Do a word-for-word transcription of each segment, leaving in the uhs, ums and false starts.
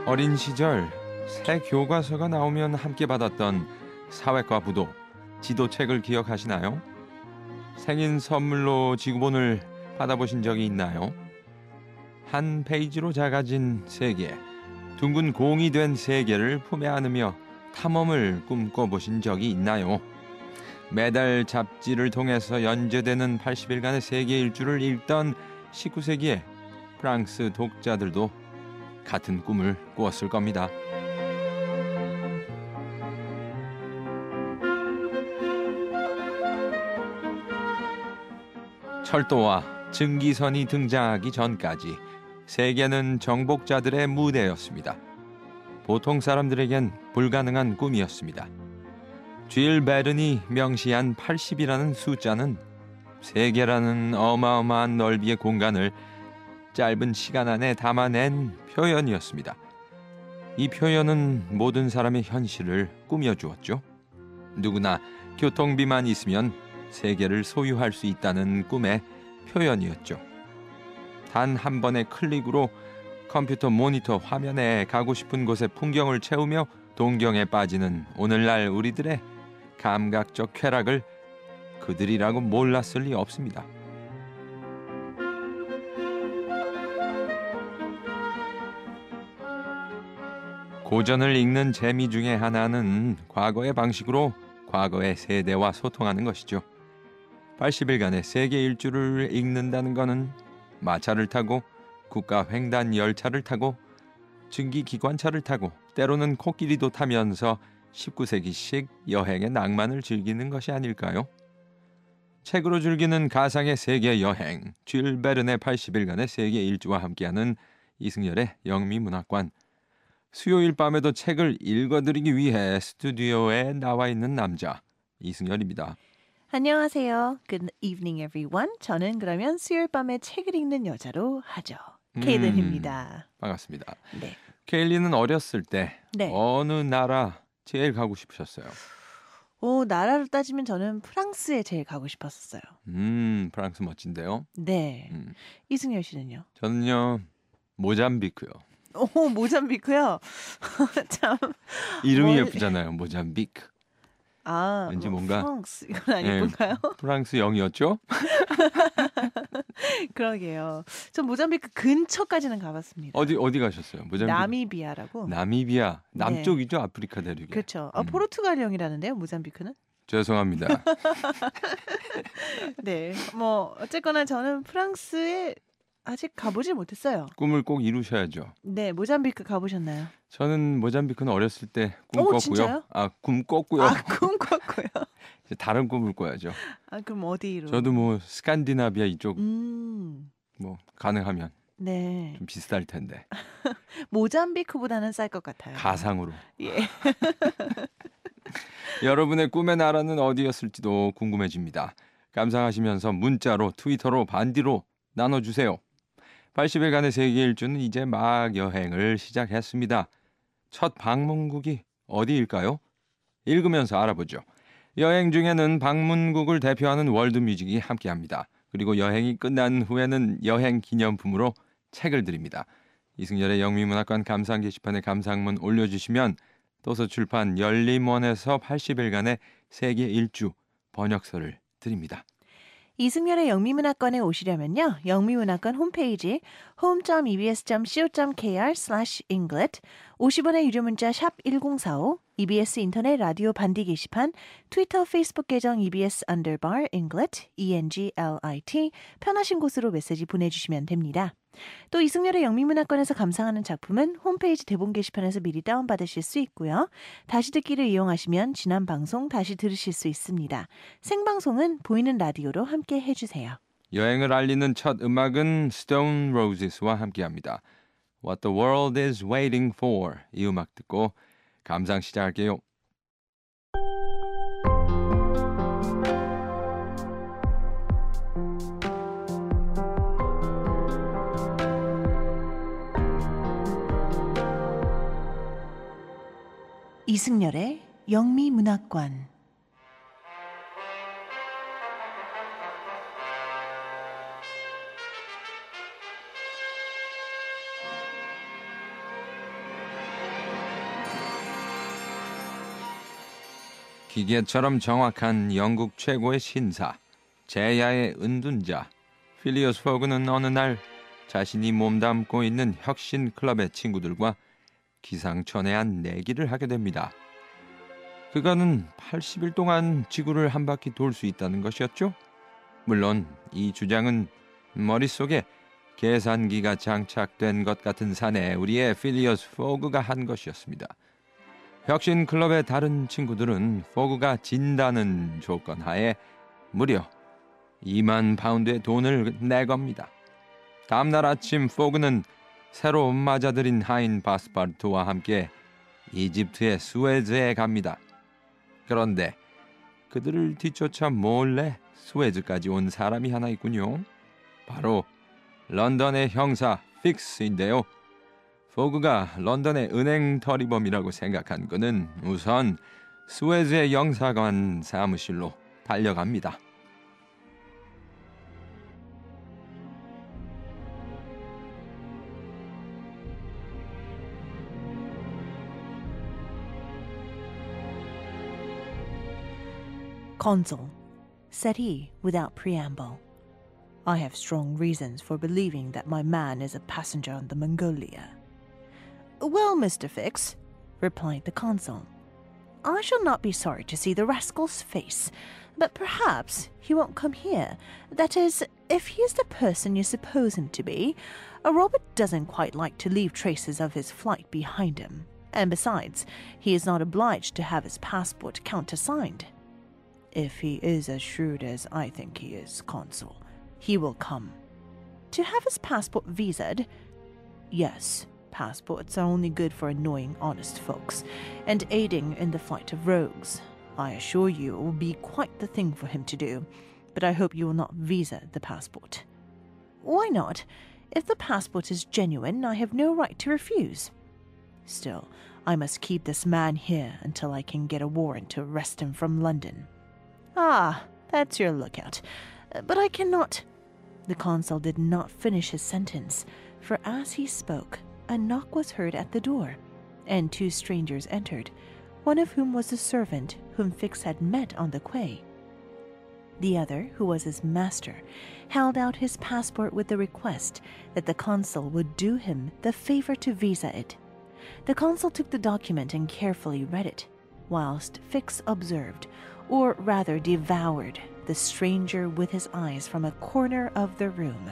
어린 시절 새 교과서가 나오면 함께 받았던 사회과 부도, 지도책을 기억하시나요? 생일 선물로 지구본을 받아보신 적이 있나요? 한 페이지로 작아진 세계, 둥근 공이 된 세계를 품에 안으며 탐험을 꿈꿔보신 적이 있나요? 매달 잡지를 통해서 연재되는 팔십 일간의 세계 일주를 읽던 십구 세기의 프랑스 독자들도 같은 꿈을 꾸었을 겁니다. 철도와 증기선이 등장하기 전까지 세계는 정복자들의 무대였습니다. 보통 사람들에겐 불가능한 꿈이었습니다. 쥘 베른이 명시한 팔십이라는 숫자는 세계라는 어마어마한 넓이의 공간을 짧은 시간 안에 담아낸 표현이었습니다. 이 표현은 모든 사람의 현실을 꾸며주었죠. 누구나 교통비만 있으면 세계를 소유할 수 있다는 꿈의 표현이었죠. 단 한 번의 클릭으로 컴퓨터 모니터 화면에 가고 싶은 곳의 풍경을 채우며 동경에 빠지는 오늘날 우리들의 감각적 쾌락을 그들이라고 몰랐을 리 없습니다. 고전을 읽는 재미 중에 하나는 과거의 방식으로 과거의 세대와 소통하는 것이죠. 팔십 일간의 세계 일주를 읽는다는 것은 마차를 타고 국가 횡단 열차를 타고 증기 기관차를 타고 때로는 코끼리도 타면서 십구 세기식 여행의 낭만을 즐기는 것이 아닐까요? 책으로 즐기는 가상의 세계 여행, 쥘 베른의 팔십 일간의 세계 일주와 함께하는 이승열의 영미문학관. 수요일 밤에도 책을 읽어드리기 위해 스튜디오에 나와 있는 남자 이승열입니다. 안녕하세요. Good evening, everyone. 저는 그러면 수요일 밤에 책을 읽는 여자로 하죠. 케일린입니다. 음, 반갑습니다. 네. 케일린은 어렸을 때 네. 어느 나라 제일 가고 싶으셨어요? 오, 나라로 따지면 저는 프랑스에 제일 가고 싶었어요. 음, 프랑스 멋진데요. 네. 음, 이승열 씨는요? 저는요 모잠비크요. 오, 모잠비크요? 참. 이름이 뭘- 예쁘잖아요. 모잠비크. 아, 왠지 뭐, 뭔가- 프랑스 이건 예, 아니군가요? 프랑스 영이었죠? 그러게요. 전 모잠비크 근처까지는 가봤습니다. 어디 어디 가셨어요? 모잠비크. 나미비아라고. 나미비아. 네. 남쪽이죠, 아프리카 대륙에. 그렇죠. 아, 음. 포르투갈령이라는데요, 모잠비크는? 죄송합니다. 네. 뭐 어쨌거나 저는 프랑스에 아직 가보질 못했어요. 꿈을 꼭 이루셔야죠. 네, 모잠비크 가보셨나요? 저는 모잠비크는 어렸을 때 꿈 오, 꿨고요. 진짜요? 아, 꿈 꿨고요. 아, 꿈 꿨고요. 이제 다른 꿈을 꿔야죠. 아, 그럼 어디로? 저도 뭐 스칸디나비아 이쪽 음, 뭐 가능하면 네. 좀 비쌀 텐데. 모잠비크보다는 쌀 것 같아요. 가상으로. 예. 여러분의 꿈의 나라는 어디였을지도 궁금해집니다. 감상하시면서 문자로 트위터로 반디로 나눠주세요. 팔십 일간의 세계 일주는 이제 막 여행을 시작했습니다. 첫 방문국이 어디일까요? 읽으면서 알아보죠. 여행 중에는 방문국을 대표하는 월드뮤직이 함께합니다. 그리고 여행이 끝난 후에는 여행 기념품으로 책을 드립니다. 이승열의 영미문학관 감상 게시판에 감상문 올려주시면 도서출판 열림원에서 팔십 일간의 세계 일주 번역서를 드립니다. 이승열의 영미문학관에 오시려면요. 영미문학관 홈페이지 홈 닷 이비에스 닷 씨오 닷 케이알 슬래시 잉글릿 오십 원의 유료 문자 샵 일공사오 이비에스 인터넷 라디오 반디 게시판 트위터 페이스북 계정 이비에스 언더바 잉글릿 이엔지엘아이티 편하신 곳으로 메시지 보내주시면 됩니다. 또 이승열의 영미문학관에서 감상하는 작품은 홈페이지 대본 게시판에서 미리 다운받으실 수 있고요. 다시 듣기를 이용하시면 지난 방송 다시 들으실 수 있습니다. 생방송은 보이는 라디오로 함께 해주세요. 여행을 알리는 첫 음악은 Stone Roses와 함께합니다. What the World is Waiting For 이 음악 듣고 감상 시작할게요. 이승열의 영미문학관 기계처럼 정확한 영국 최고의 신사, 제야의 은둔자 필리어스 포그는 어느 날 자신이 몸담고 있는 혁신 클럽의 친구들과 기상천외한 내기를 하게 됩니다. 그거는 팔십 일 동안 지구를 한 바퀴 돌 수 있다는 것이었죠. 물론 이 주장은 머릿속에 계산기가 장착된 것 같은 사내 우리의 필리어스 포그가 한 것이었습니다. 혁신 클럽의 다른 친구들은 포그가 진다는 조건 하에 무려 이만 파운드의 돈을 내겁니다. 다음날 아침 포그는 새로 맞아들인 하인 바스파르투와 함께 이집트의 수에즈에 갑니다. 그런데 그들을 뒤쫓아 몰래 수에즈까지 온 사람이 하나 있군요. 바로 런던의 형사 픽스인데요. 포그가 런던의 은행 터리범이라고 생각한 그는 우선 수에즈의 영사관 사무실로 달려갑니다. Consul, said he without preamble. I have strong reasons for believing that my man is a passenger on the Mongolia. Well, Mister Fix, replied the consul, I shall not be sorry to see the rascal's face, but perhaps he won't come here. That is, if he is the person you suppose him to be. Robert doesn't quite like to leave traces of his flight behind him, and besides, he is not obliged to have his passport countersigned. If he is as shrewd as I think he is, consul, he will come. To have his passport visaed? Yes, passports are only good for annoying honest folks and aiding in the flight of rogues. I assure you it will be quite the thing for him to do, but I hope you will not visa the passport. Why not? If the passport is genuine, I have no right to refuse. Still, I must keep this man here until I can get a warrant to arrest him from London. Ah, that's your lookout. But I cannot... The consul did not finish his sentence, for as he spoke, a knock was heard at the door, and two strangers entered, one of whom was the servant whom Fix had met on the quay. The other, who was his master, held out his passport with the request that the consul would do him the favor to visa it. The consul took the document and carefully read it, whilst Fix observed, or rather devoured, the stranger with his eyes from a corner of the room.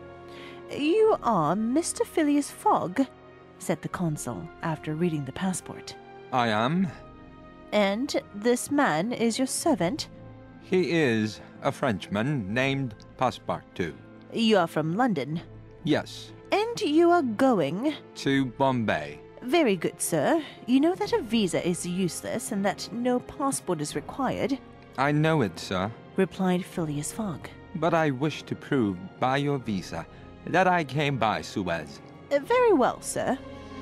You are Mister Phileas Fogg, said the consul after reading the passport. I am. And this man is your servant? He is a Frenchman named Passepartout. You are from London. Yes. And you are going? To Bombay. Very good, sir. You know that a visa is useless and that no passport is required, I know it, sir. replied Phileas Fogg. But I wish to prove by your visa that I came by Suez. Uh, Very well, sir.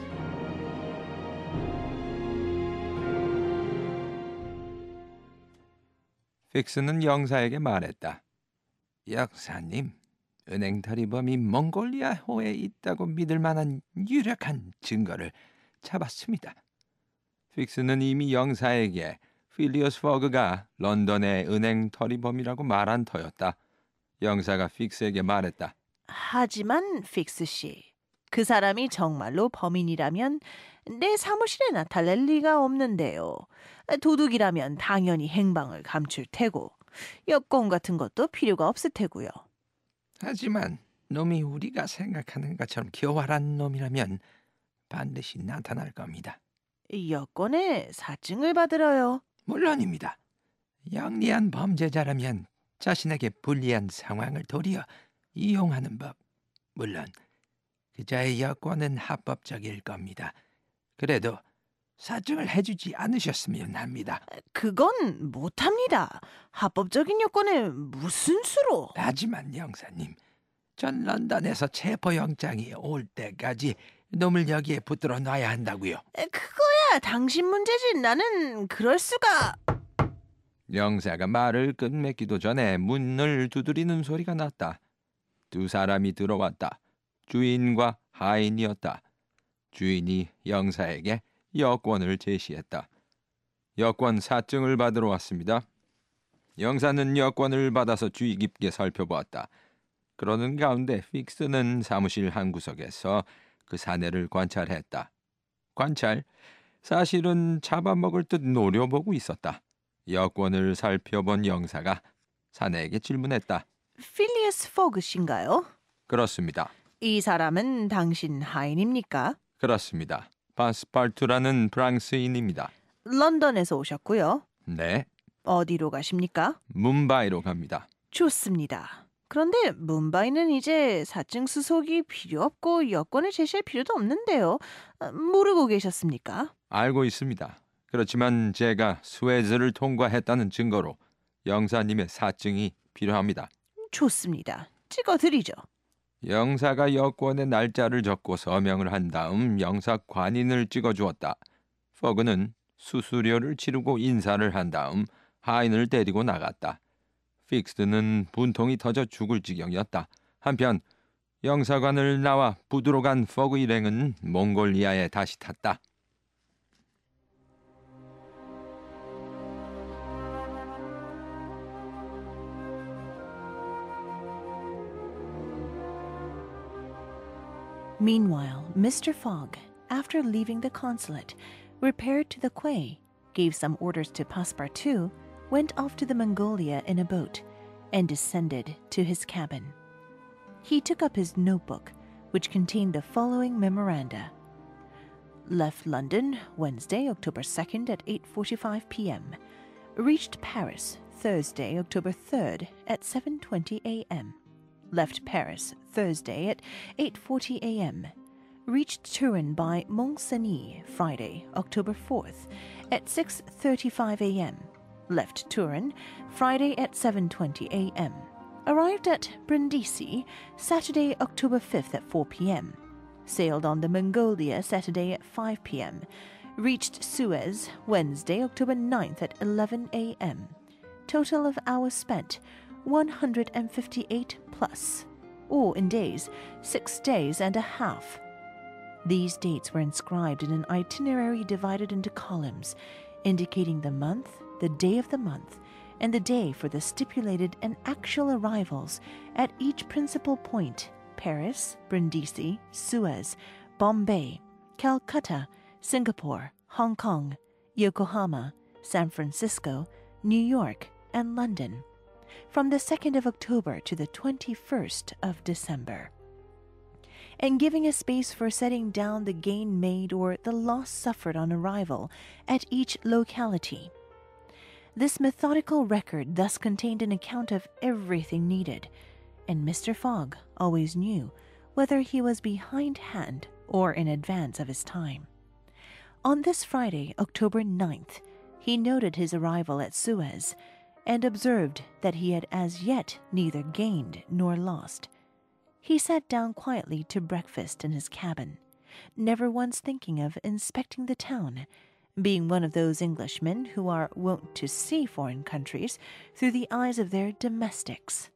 픽스는 영사에게 말했다. 역사님, 은행 탈의범이 몽골리아호에 있다고 믿을 만한 유력한 증거를 잡았습니다. 픽스는 이미 영사에게 필리어스 포그가 런던의 은행 탈의범이라고 말한 터였다. 영사가 픽스에게 말했다. 하지만 픽스 씨, 그 사람이 정말로 범인이라면 내 사무실에 나타날 리가 없는데요. 도둑이라면 당연히 행방을 감출 테고 여권 같은 것도 필요가 없을 테고요. 하지만 놈이 우리가 생각하는 것처럼 교활한 놈이라면 반드시 나타날 겁니다. 여권에 사증을 받으러요. 물론입니다. 영리한 범죄자라면 자신에게 불리한 상황을 도리어 이용하는 법. 물론 그자의 여권은 합법적일 겁니다. 그래도 사증을 해주지 않으셨으면 합니다. 그건 못합니다. 합법적인 여권에 무슨 수로? 하지만 영사님, 전 런던에서 체포영장이 올 때까지 놈을 여기에 붙들어 놔야 한다고요. 그거야 당신 문제지. 나는 그럴 수가. 영사가 말을 끝맺기도 전에 문을 두드리는 소리가 났다. 두 사람이 들어왔다. 주인과 하인이었다. 주인이 영사에게 여권을 제시했다. 여권 사증을 받으러 왔습니다. 영사는 여권을 받아서 주의 깊게 살펴보았다. 그러는 가운데 픽스는 사무실 한 구석에서 그 사내를 관찰했다. 관찰? 사실은 잡아먹을 듯 노려보고 있었다. 여권을 살펴본 영사가 사내에게 질문했다. 필리어스 포그신가요? 그렇습니다. 이 사람은 당신 하인입니까? 그렇습니다. 파스파르투라는 프랑스인입니다. 런던에서 오셨고요. 네, 어디로 가십니까? 뭄바이로 갑니다. 좋습니다. 그런데 뭄바이는 이제 사증 수속이 필요 없고 여권을 제시할 필요도 없는데요. 아, 모르고 계셨습니까? 알고 있습니다. 그렇지만 제가 스웨즈를 통과했다는 증거로 영사님의 사증이 필요합니다. 좋습니다. 찍어드리죠. 영사가 여권의 날짜를 적고 서명을 한 다음 영사 관인을 찍어주었다. 포그는 수수료를 치르고 인사를 한 다음 하인을 데리고 나갔다. 픽스는 분통이 터져 죽을 지경이었다. 한편 영사관을 나와 부두로 간 포그 일행은 몽골리아에 다시 탔다. Meanwhile, Mister Fogg, after leaving the consulate, repaired to the quay, gave some orders to Passepartout, went off to the Mongolia in a boat, and descended to his cabin. He took up his notebook, which contained the following memoranda. Left London, Wednesday, October second at eight forty-five p.m. Reached Paris, Thursday, October third at seven twenty a.m. Left Paris, Thursday at eight forty a.m. Reached Turin by Mont-Cenis, Friday, October fourth at six thirty-five a.m. Left Turin, Friday at seven twenty a.m. Arrived at Brindisi, Saturday, October fifth at four p.m. Sailed on the Mongolia Saturday at five p.m. Reached Suez, Wednesday, October ninth at eleven a.m. Total of hours spent, one hundred fifty-eight plus, or in days, six days and a half. These dates were inscribed in an itinerary divided into columns, indicating the month, the day of the month, and the day for the stipulated and actual arrivals at each principal point: Paris, Brindisi, Suez, Bombay, Calcutta, Singapore, Hong Kong, Yokohama, San Francisco, New York, and London, from the second of October to the twenty-first of December, and giving a space for setting down the gain made or the loss suffered on arrival at each locality. This methodical record thus contained an account of everything needed, and Mister Fogg always knew whether he was behindhand or in advance of his time. On this Friday, October ninth, he noted his arrival at Suez and observed that he had as yet neither gained nor lost. He sat down quietly to breakfast in his cabin, never once thinking of inspecting the town, being one of those Englishmen who are wont to see foreign countries through the eyes of their domestics.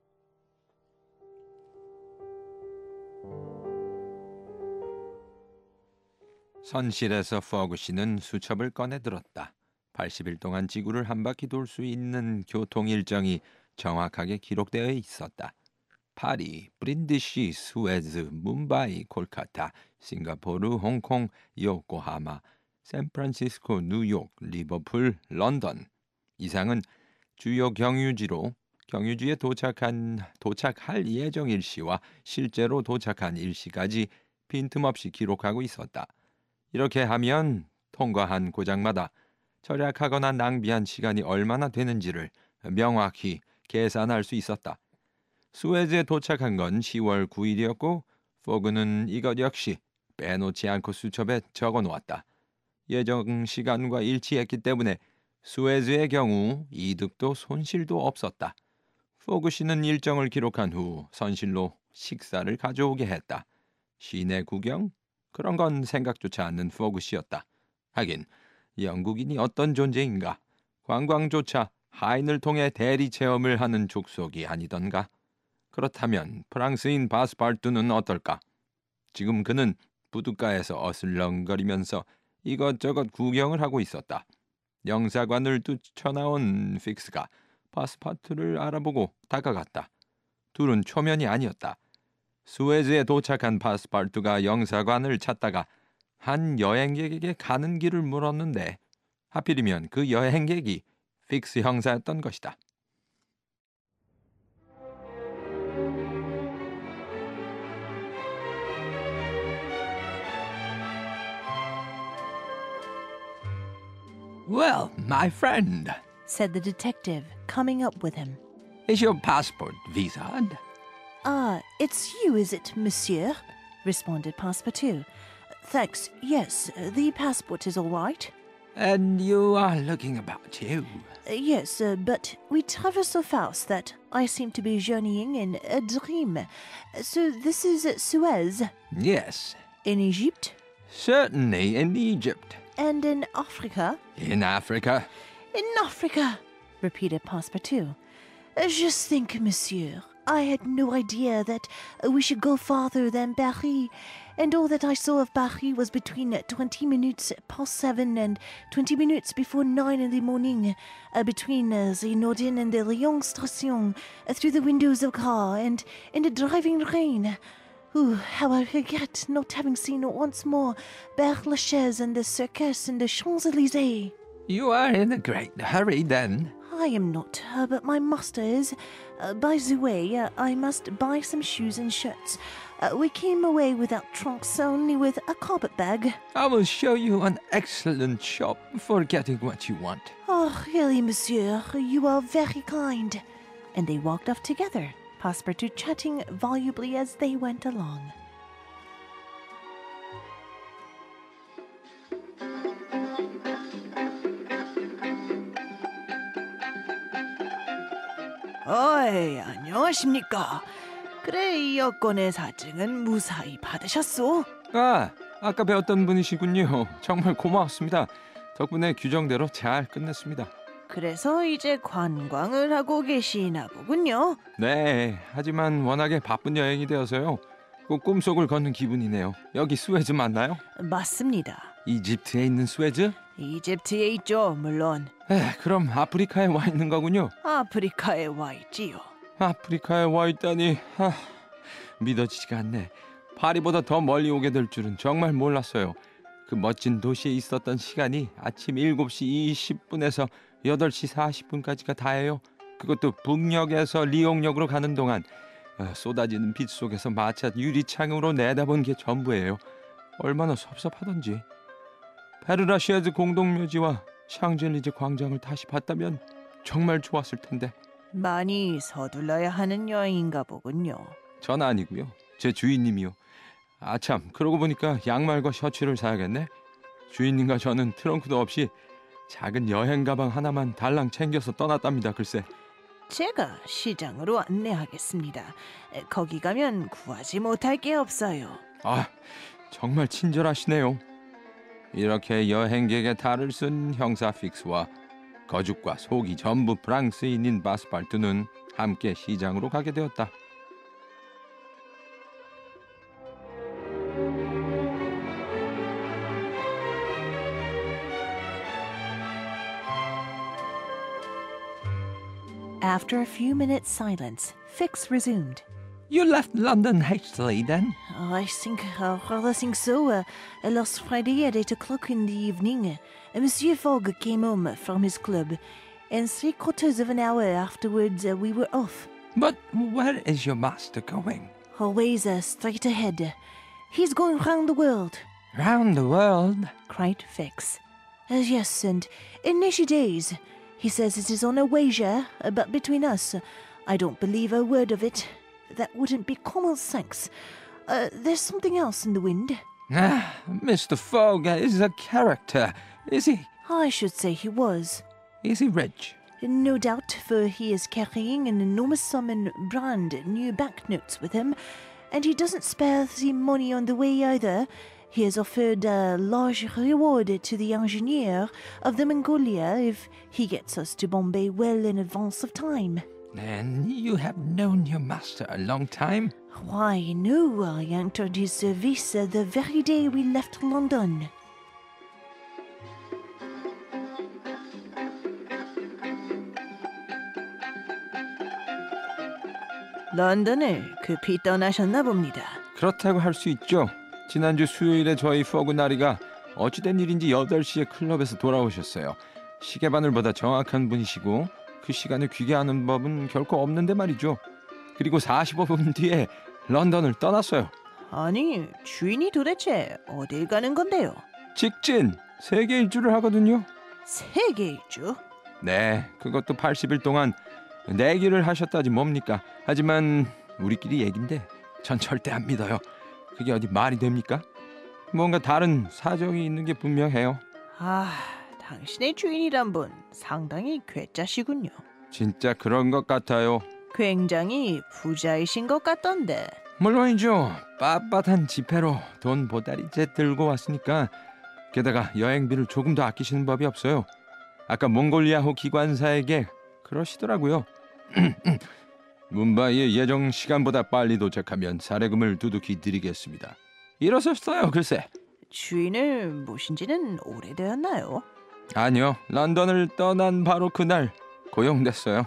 선실에서 포그 씨는 수첩을 꺼내 들었다. 팔십 일 동안 지구를 한 바퀴 돌 수 있는 교통 일정이 정확하게 기록되어 있었다. 파리, 브린디시, 스웨즈, 뭄바이, 콜카타, 싱가포르, 홍콩, 요코하마, 샌프란시스코, 뉴욕, 리버풀, 런던. 이상은 주요 경유지로 경유지에 도착한 도착할 예정 일시와 실제로 도착한 일시까지 빈틈없이 기록하고 있었다. 이렇게 하면 통과한 고장마다 절약하거나 낭비한 시간이 얼마나 되는지를 명확히 계산할 수 있었다. 스웨즈에 도착한 건 시월 구일이었고 포그는 이것 역시 빼놓지 않고 수첩에 적어 놓았다. 예정 시간과 일치했기 때문에 스웨즈의 경우 이득도 손실도 없었다. 포그 씨는 일정을 기록한 후 선실로 식사를 가져오게 했다. 시내 구경? 그런 건 생각조차 않는 포그 씨였다. 하긴 영국인이 어떤 존재인가? 관광조차 하인을 통해 대리 체험을 하는 족속이 아니던가? 그렇다면 프랑스인 바스파르투는 어떨까? 지금 그는 부둣가에서 어슬렁거리면서 이것저것 구경을 하고 있었다. 영사관을 뛰쳐나온 픽스가 파스파토를 알아보고 다가갔다. 둘은 초면이 아니었다. 수에즈에 도착한 파스파토가 영사관을 찾다가 한 여행객에게 가는 길을 물었는데 하필이면 그 여행객이 픽스 형사였던 것이다. Well, my friend, said the detective, coming up with him. is your passport visaed? Ah, it's you, is it, monsieur? Responded Passepartout. Thanks, yes, the passport is all right. And you are looking about you. Uh, yes, uh, but we travel so fast that I seem to be journeying in a dream. So this is Suez, Yes, in Egypt, certainly in Egypt. and in Africa. In Africa. In Africa, repeated Passepartout. Uh, Just think, monsieur, I had no idea that uh, we should go farther than Paris, and all that I saw of Paris was between uh, twenty minutes past seven and twenty minutes before nine in the morning, uh, between uh, the Nordin and the Lyon station, uh, through the windows of car, and in the driving rain. Ooh, how I regret not having seen once more Père Lachaise and the circus and the Champs-Élysées. You are in a great hurry then. I am not, uh, but my master is. Uh, by the way, uh, I must buy some shoes and shirts. Uh, we came away without trunks, only with a carpet bag. I will show you an excellent shop for getting what you want. Oh, really, monsieur, you are very kind. And they walked off together, Passepartout chatting volubly as they went along. 어이, 안녕하십니까. 그래, 이 여권의 사증은 무사히 받으셨소? 아, 아까 배웠던 분이시군요. 정말 고마웠습니다. 덕분에 규정대로 잘 끝냈습니다. 그래서 이제 관광을 하고 계시나 보군요. 네, 하지만 워낙에 바쁜 여행이 되어서요. 꼭 꿈속을 걷는 기분이네요. 여기 스웨즈 맞나요? 맞습니다. 이집트에 있는 스웨즈? 이집트에 있죠, 물론. 에, 그럼 아프리카에 와 있는 거군요. 아프리카에 와 있지요. 아프리카에 와 있다니 하, 믿어지지가 않네. 파리보다 더 멀리 오게 될 줄은 정말 몰랐어요. 그 멋진 도시에 있었던 시간이 아침 일곱 시 이십 분에서 여덟 시 사십 분까지가 다예요. 그것도 북역에서 리옹역으로 가는 동안 어, 쏟아지는 빛 속에서 마차 유리창으로 내다본 게 전부예요. 얼마나 섭섭하던지. 페르라시아즈 공동묘지와 샹젤리제 광장을 다시 봤다면 정말 좋았을 텐데. 많이 서둘러야 하는 여행인가 보군요. 전 아니고요. 제 주인님이요. 아참, 그러고 보니까 양말과 셔츠를 사야겠네. 주인님과 저는 트렁크도 없이 작은 여행 가방 하나만 달랑 챙겨서 떠났답니다. 글쎄. 제가 시장으로 안내하겠습니다. 에, 거기 가면 구하지 못할 게 없어요. 아, 정말 친절하시네요. 이렇게 여행객의 탈을 쓴 형사 픽스와 거죽과 속이 전부 프랑스인인 바스팔투는 함께 시장으로 가게 되었다. After a few minutes' silence, Fix resumed. You left London hastily then? Oh, I think, uh, rather think so. Uh, last Friday at eight o'clock in the evening, uh, Monsieur Fogg came home from his club, and three quarters of an hour afterwards uh, we were off. But where is your master going? Always uh, straight ahead. He's going round the world, Round the world? cried Fix. Uh, yes, and in eighty days. He says it is on a wager, uh, but between us, uh, I don't believe a word of it. That wouldn't be common sense. Uh, there's something else in the wind. Ah, Mister Fogg is a character, is he? I should say he was. Is he rich? No doubt, for he is carrying an enormous sum in brand new banknotes with him, and he doesn't spare the money on the way either. He has offered a large reward to the engineer of the Mongolia if he gets us to Bombay well in advance of time. Then you have known your master a long time? Why, no, I entered his service uh, the very day we left London. 런던을 급히 떠나셨나 봅니다. 그렇다고 할 수 있죠. 지난주 수요일에 저희 퍼그나리가 어찌된 일인지 여덟 시에 클럽에서 돌아오셨어요. 시계바늘보다 정확한 분이시고 그 시간을 귀게 하는 법은 결코 없는데 말이죠. 그리고 사십오 분 뒤에 런던을 떠났어요. 아니, 주인이 도대체 어딜 가는 건데요? 직진! 세계 일주를 하거든요. 세계 일주? 네, 그것도 팔십 일 동안 내기를 하셨다지 뭡니까. 하지만 우리끼리 얘긴데 전 절대 안 믿어요. 그게 어디 말이 됩니까? 뭔가 다른 사정이 있는 게 분명해요. 아, 당신의 주인이란 분 상당히 괴짜시군요. 진짜 그런 것 같아요. 굉장히 부자이신 것 같던데. 물론이죠. 빳빳한 지폐로 돈 보따리째 들고 왔으니까. 게다가 여행비를 조금 더 아끼시는 법이 없어요. 아까 몽골리아호 기관사에게 그러시더라고요. 뭄바이의 예정 시간보다 빨리 도착하면 사례금을 두둑히 드리겠습니다. 이러셨어요. 글쎄. 주인을 모신 지는 오래되었나요? 아니요. 런던을 떠난 바로 그날 고용됐어요.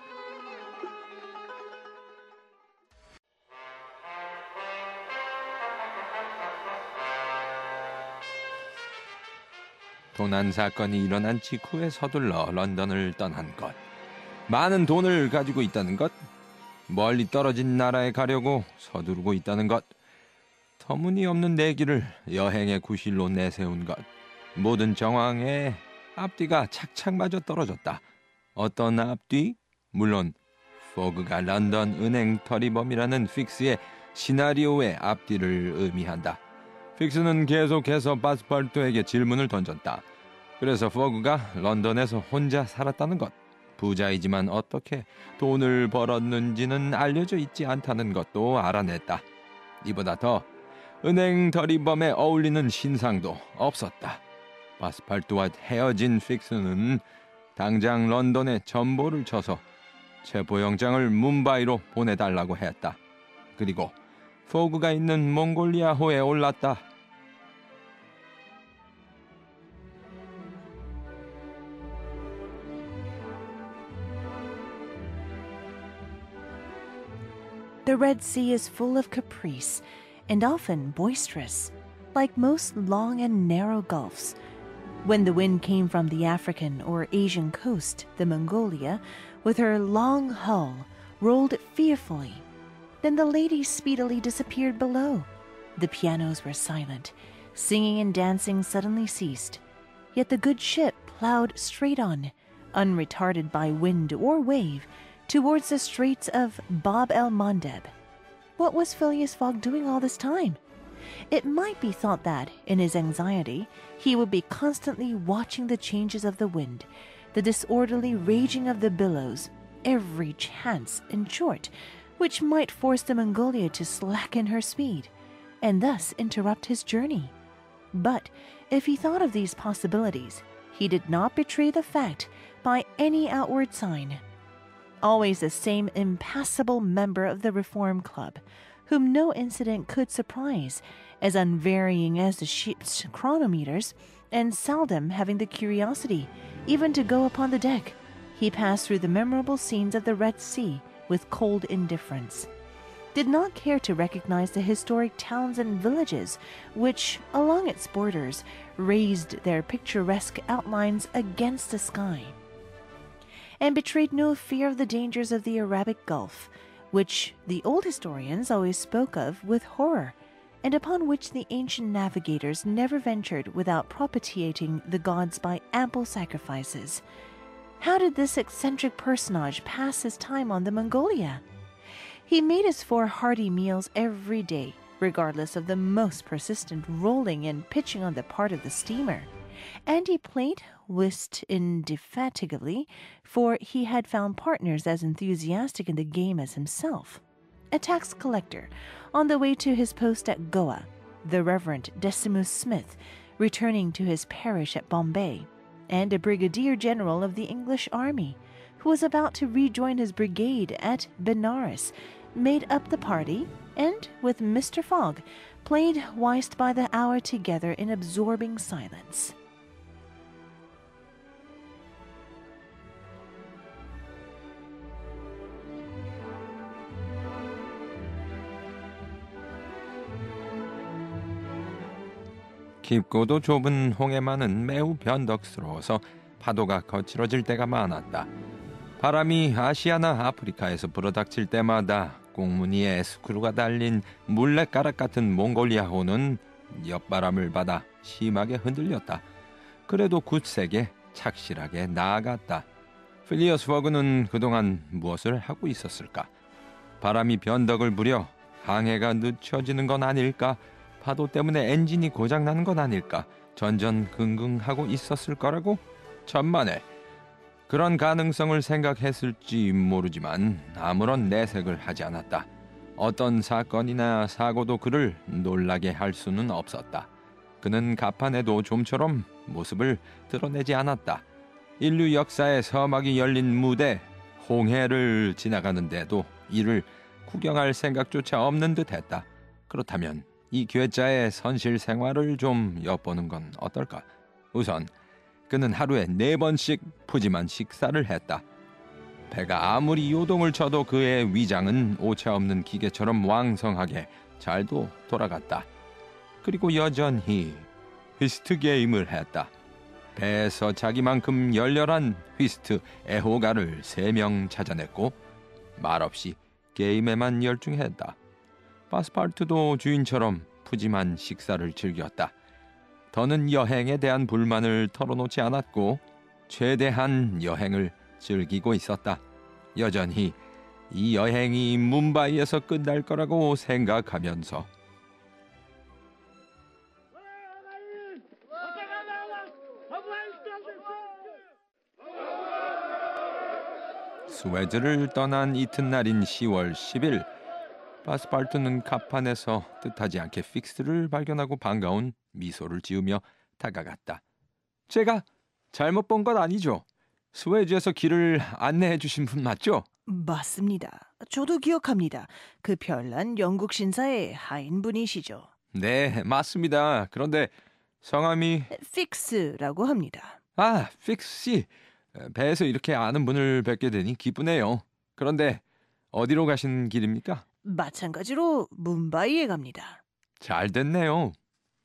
도난 사건이 일어난 직후에 서둘러 런던을 떠난 것. 많은 돈을 가지고 있다는 것. 멀리 떨어진 나라에 가려고 서두르고 있다는 것. 터무니없는 내기를 여행의 구실로 내세운 것. 모든 정황에 앞뒤가 착착 맞아 떨어졌다. 어떤 앞뒤? 물론 포그가 런던 은행 터리범이라는 픽스의 시나리오의 앞뒤를 의미한다. 픽스는 계속해서 바스팔토에게 질문을 던졌다. 그래서 포그가 런던에서 혼자 살았다는 것. 부자이지만 어떻게 돈을 벌었는지는 알려져 있지 않다는 것도 알아냈다. 이보다 더 은행 더리범에 어울리는 신상도 없었다. 바스팔토와 헤어진 픽스는 당장 런던에 전보를 쳐서 체포영장을 뭄바이로 보내달라고 했다. 그리고 포그가 있는 몽골리아호에 올랐다. The Red Sea is full of caprice and often boisterous, like most long and narrow gulfs. When the wind came from the African or Asian coast, the Mongolia, with her long hull, rolled fearfully. Then the ladies speedily disappeared below. The pianos were silent. Singing and dancing suddenly ceased. Yet the good ship plowed straight on, unretarded by wind or wave, towards the straits of Bab el Mandeb. What was Phileas Fogg doing all this time? It might be thought that, in his anxiety, he would be constantly watching the changes of the wind, the disorderly raging of the billows, every chance, in short, which might force the Mongolia to slacken her speed, and thus interrupt his journey. But if he thought of these possibilities, he did not betray the fact by any outward sign. Always the same impassible member of the Reform Club, whom no incident could surprise, as unvarying as the ship's chronometers, and seldom having the curiosity even to go upon the deck, he passed through the memorable scenes of the Red Sea with cold indifference, did not care to recognize the historic towns and villages which, along its borders, raised their picturesque outlines against the sky, and betrayed no fear of the dangers of the Arabic Gulf, which the old historians always spoke of with horror, and upon which the ancient navigators never ventured without propitiating the gods by ample sacrifices. How did this eccentric personage pass his time on the Mongolia? He made his four hearty meals every day, regardless of the most persistent rolling and pitching on the part of the steamer. And he played whist indefatigably, for he had found partners as enthusiastic in the game as himself. A tax collector, on the way to his post at Goa, the Reverend Decimus Smith, returning to his parish at Bombay, and a brigadier general of the English army, who was about to rejoin his brigade at Benares, made up the party, and, with Mister Fogg, played whist by the hour together in absorbing silence. 깊고도 좁은 홍해만은 매우 변덕스러워서 파도가 거칠어질 때가 많았다. 바람이 아시아나 아프리카에서 불어닥칠 때마다 꽁무니에 에스크루가 달린 물레가락 같은 몽골리아호는 옆바람을 받아 심하게 흔들렸다. 그래도 굳세게 착실하게 나아갔다. 필리어스 워그는 그동안 무엇을 하고 있었을까? 바람이 변덕을 부려 항해가 늦춰지는 건 아닐까? 파도 때문에 엔진이 고장나는 건 아닐까? 전전긍긍하고 있었을 거라고? 천만에. 그런 가능성을 생각했을지 모르지만 아무런 내색을 하지 않았다. 어떤 사건이나 사고도 그를 놀라게 할 수는 없었다. 그는 가판에도 좀처럼 모습을 드러내지 않았다. 인류 역사의 서막이 열린 무대, 홍해를 지나가는데도 이를 구경할 생각조차 없는 듯했다. 그렇다면 이 괴짜의 선실 생활을 좀 엿보는 건 어떨까? 우선 그는 하루에 네 번씩 푸짐한 식사를 했다. 배가 아무리 요동을 쳐도 그의 위장은 오차없는 기계처럼 왕성하게 잘도 돌아갔다. 그리고 여전히 휘스트 게임을 했다. 배에서 자기만큼 열렬한 휘스트 애호가를 세 명 찾아냈고 말없이 게임에만 열중했다. 파스파르투도 주인처럼 푸짐한 식사를 즐겼다. 더는 여행에 대한 불만을 털어놓지 않았고 최대한 여행을 즐기고 있었다. 여전히 이 여행이 뭄바이에서 끝날 거라고 생각하면서 스웨즈를 떠난 이튿날인 시월 십일, 파스파르투는 갑판에서 뜻하지 않게 픽스를 발견하고 반가운 미소를 지으며 다가갔다. 제가 잘못 본 건 아니죠? 스웨즈에서 길을 안내해 주신 분 맞죠? 맞습니다. 저도 기억합니다. 그 별난 영국 신사의 하인분이시죠. 네, 맞습니다. 그런데 성함이... 픽스라고 합니다. 아, 픽스 씨. 배에서 이렇게 아는 분을 뵙게 되니 기쁘네요. 그런데 어디로 가시는 길입니까? 마찬가지로 뭄바이에 갑니다. 잘 됐네요.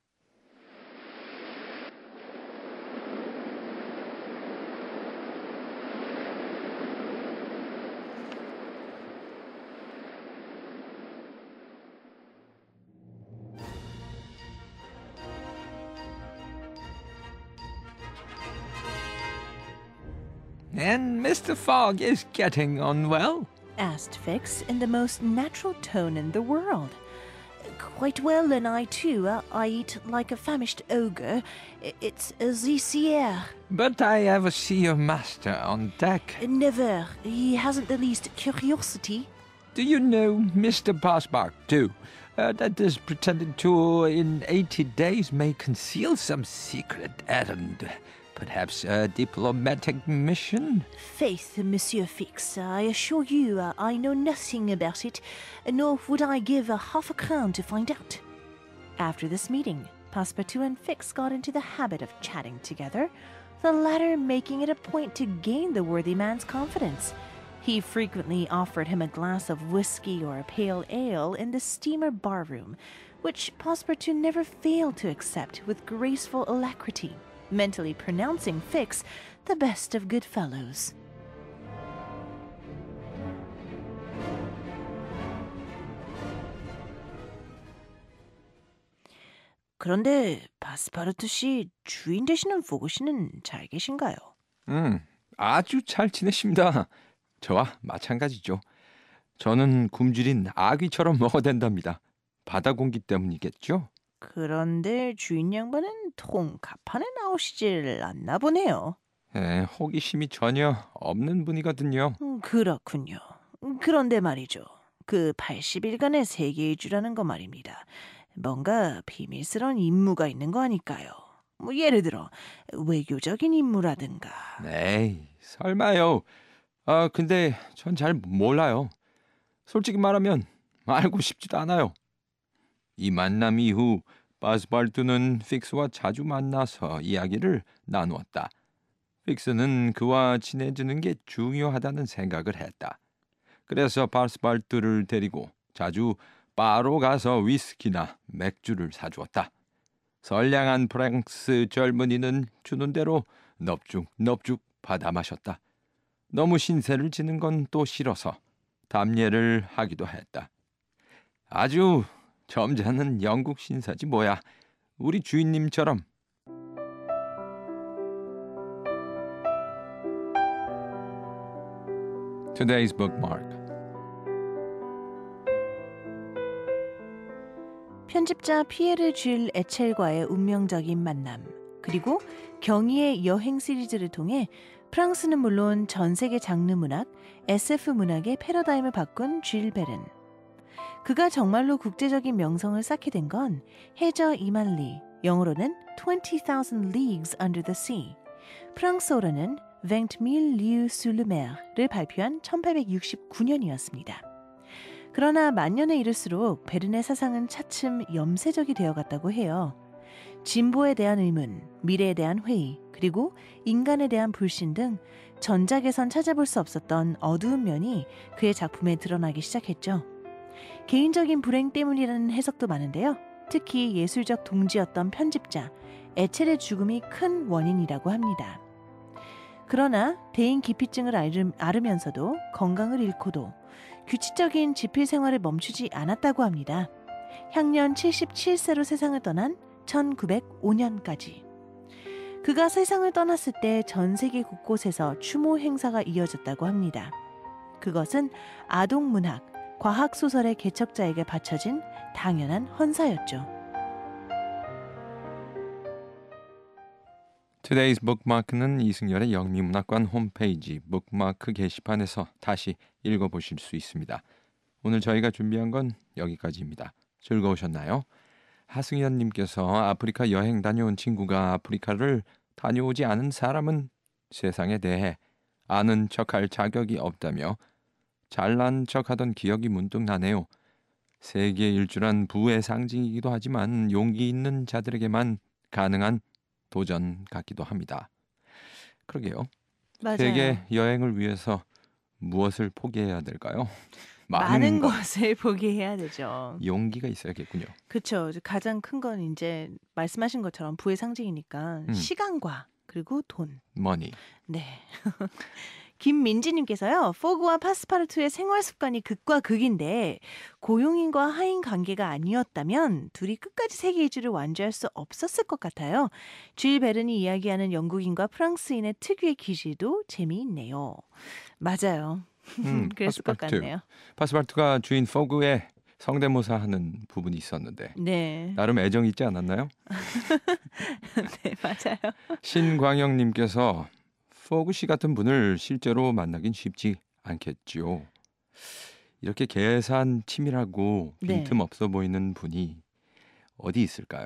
And mister Fogg is getting on well? Asked Fix in the most natural tone in the world. Quite well, and I too. Uh, I eat like a famished ogre. I- It's a Zissier. But I ever see your master on deck. Never. He hasn't the least curiosity. Do you know mister Passepartout, uh, that this pretended tour in eighty days may conceal some secret errand? Perhaps a diplomatic mission? Faith, Monsieur Fix, I assure you uh, I know nothing about it, nor would I give a half a crown to find out. After this meeting, Passepartout and Fix got into the habit of chatting together, the latter making it a point to gain the worthy man's confidence. He frequently offered him a glass of whiskey or a pale ale in the steamer barroom, which Passepartout never failed to accept with graceful alacrity, mentally pronouncing Fix the best of good fellows. 그런데 바스파르투 씨 주인 되시는 포그 씨는 잘 계신가요? 음, 아주 잘 지내십니다. 저와 마찬가지죠. 저는 굶주린 아귀처럼 먹어댄답니다. 바다 공기 때문이겠죠? 그런데 주인 양반은 통 가판에 나오시질 않나 보네요. 에, 호기심이 전혀 없는 분이거든요. 음, 그렇군요. 음, 그런데 말이죠. 그 팔십 일간의 세계 일주라는 거 말입니다. 뭔가 비밀스러운 임무가 있는 거 아닐까요? 뭐 예를 들어 외교적인 임무라든가. 에이, 설마요. 아, 근데 전 잘 몰라요. 솔직히 말하면 알고 싶지도 않아요. 이 만남 이후 바스파르투는 픽스와 자주 만나서 이야기를 나누었다. 픽스는 그와 친해지는 게 중요하다는 생각을 했다. 그래서 바스파르투를 데리고 자주 바로 가서 위스키나 맥주를 사주었다. 선량한 프랑스 젊은이는 주는 대로 넙죽 넙죽 받아 마셨다. 너무 신세를 지는 건 또 싫어서 담례를 하기도 했다. 아주 점잖은 영국 신사지 뭐야. 우리 주인님처럼. Today's bookmark. 편집자 피에르 줄 에첼과의 운명적인 만남, 그리고 경희의 여행 시리즈를 통해 프랑스는 물론 전 세계 장르 문학, 에스에프 문학의 패러다임을 바꾼 줄 베른. 그가 정말로 국제적인 명성을 쌓게 된 건 해저 이만 리, 영어로는 twenty thousand leagues under the sea, 프랑스어로는 vingt mille lieues sous la mer를 발표한 천팔백육십구 년이었습니다. 그러나 만년에 이를수록 베른의 사상은 차츰 염세적이 되어갔다고 해요. 진보에 대한 의문, 미래에 대한 회의, 그리고 인간에 대한 불신 등 전작에선 찾아볼 수 없었던 어두운 면이 그의 작품에 드러나기 시작했죠. 개인적인 불행 때문이라는 해석도 많은데요. 특히 예술적 동지였던 편집자 에첼의 죽음이 큰 원인이라고 합니다. 그러나 대인 기피증을 앓음, 앓으면서도 건강을 잃고도 규칙적인 집필 생활을 멈추지 않았다고 합니다. 향년 칠십칠 세로 세상을 떠난 천구백오 년까지. 그가 세상을 떠났을 때 전 세계 곳곳에서 추모 행사가 이어졌다고 합니다. 그것은 아동문학, 과학소설의 개척자에게 바쳐진 당연한 헌사였죠. Today's bookmark는 이승열의 영미문학관 홈페이지 북마크 게시판에서 다시 읽어보실 수 있습니다. 오늘 저희가 준비한 건 여기까지입니다. 즐거우셨나요? 하승현님께서 아프리카 여행 다녀온 친구가 아프리카를 다녀오지 않은 사람은 세상에 대해 아는 척할 자격이 없다며 잘난 척하던 기억이 문득 나네요. 세계 일주란 부의 상징이기도 하지만 용기 있는 자들에게만 가능한 도전 같기도 합니다. 그러게요. 맞아요. 세계 여행을 위해서 무엇을 포기해야 될까요? 많은, 많은 것. 것을 포기해야 되죠. 용기가 있어야겠군요. 그렇죠. 가장 큰 건 이제 말씀하신 것처럼 부의 상징이니까 음. 시간과 그리고 돈. 머니. 네. 김민지님께서요. 포그와 파스파르투의 생활 습관이 극과 극인데 고용인과 하인 관계가 아니었다면 둘이 끝까지 세계 일주를 완주할 수 없었을 것 같아요. 줄 베른이 이야기하는 영국인과 프랑스인의 특유의 기질도 재미있네요. 맞아요. 음, 그랬을 것 파스파르투. 같네요. 파스파르투가 주인 포그의 성대모사 하는 부분이 있었는데 네. 나름 애정 있지 않았나요? 네, 맞아요. 신광영님께서 포그 씨 같은 분을 실제로 만나긴 쉽지 않겠지요. 이렇게 계산 치밀하고 네. 빈틈없어 보이는 분이 어디 있을까요?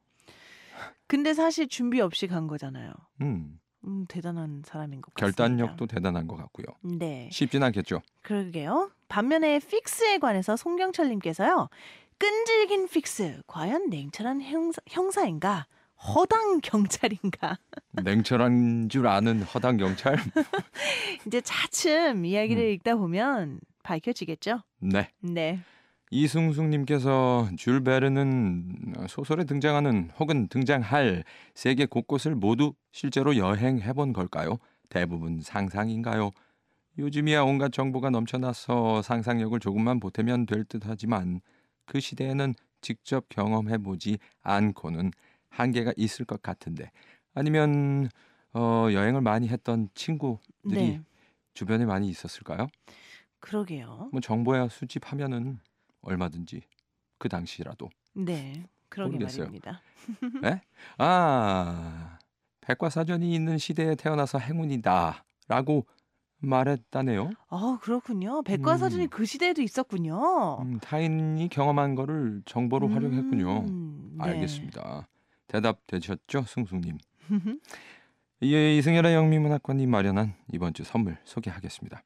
근데 사실 준비 없이 간 거잖아요. 음, 음, 대단한 사람인 것 같습니다. 결단력도 대단한 것 같고요. 네. 쉽진 않겠죠. 그러게요. 반면에 픽스에 관해서 송경철님께서요. 끈질긴 픽스, 과연 냉철한 형사, 형사인가? 허당 경찰인가? 냉철한 줄 아는 허당 경찰? 이제 차츰 이야기를 음. 읽다 보면 밝혀지겠죠? 네. 네. 이승숙님께서 줄 베르는 소설에 등장하는 혹은 등장할 세계 곳곳을 모두 실제로 여행해본 걸까요? 대부분 상상인가요? 요즘이야 온갖 정보가 넘쳐나서 상상력을 조금만 보태면 될 듯하지만 그 시대에는 직접 경험해보지 않고는 한계가 있을 것 같은데 아니면 어, 여행을 많이 했던 친구들이 네. 주변에 많이 있었을까요? 그러게요. 뭐 정보야 수집하면은 얼마든지 그 당시라도. 네. 그러게 모르겠어요. 말입니다. 네? 아, 백과사전이 있는 시대에 태어나서 행운이다라고 말했다네요. 아, 그렇군요. 백과사전이 음. 그 시대에도 있었군요. 음, 타인이 경험한 거를 정보로 활용했군요. 음, 네. 알겠습니다. 대답 되셨죠, 승숙님? 이 이승열의 영미문학관이 마련한 이번 주 선물 소개하겠습니다.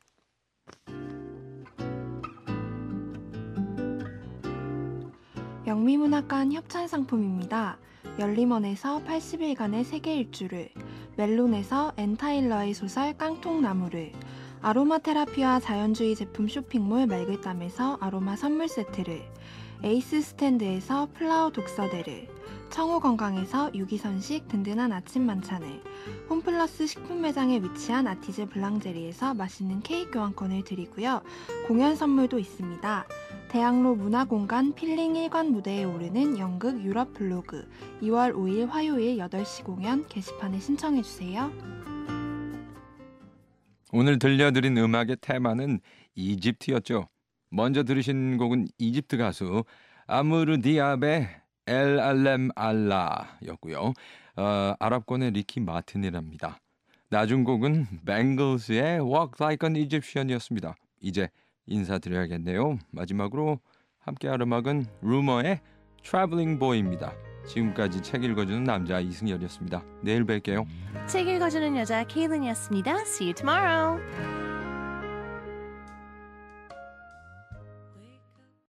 영미문학관 협찬 상품입니다. 열림원에서 팔십 일간의 세계 일주를, 멜론에서 엔타일러의 소설 깡통나무를, 아로마 테라피와 자연주의 제품 쇼핑몰 맑을땀에서 아로마 선물 세트를, 에이스 스탠드에서 플라워 독서대를, 청호건강에서 유기선식 든든한 아침 만찬을, 홈플러스 식품 매장에 위치한 아티즈 블랑제리에서 맛있는 케이크 교환권을 드리고요. 공연 선물도 있습니다. 대학로 문화공간 필링 일관 무대에 오르는 연극 유럽 블로그 이월 오일 화요일 여덟 시 공연 게시판에 신청해주세요. 오늘 들려드린 음악의 테마는 이집트였죠. 먼저 들으신 곡은 이집트 가수 아무르 디압의 엘 알렘 알라였고요. 어, 아랍권의 리키 마틴이랍니다. 나중 곡은 뱅글스의 Walk Like an Egyptian이었습니다. 이제 인사드려야겠네요. 마지막으로 함께할 음악은 루머의 Traveling Boy입니다. 지금까지 책 읽어주는 남자 이승열이었습니다. 내일 뵐게요. 책 읽어주는 여자 케일린이었습니다. See you tomorrow.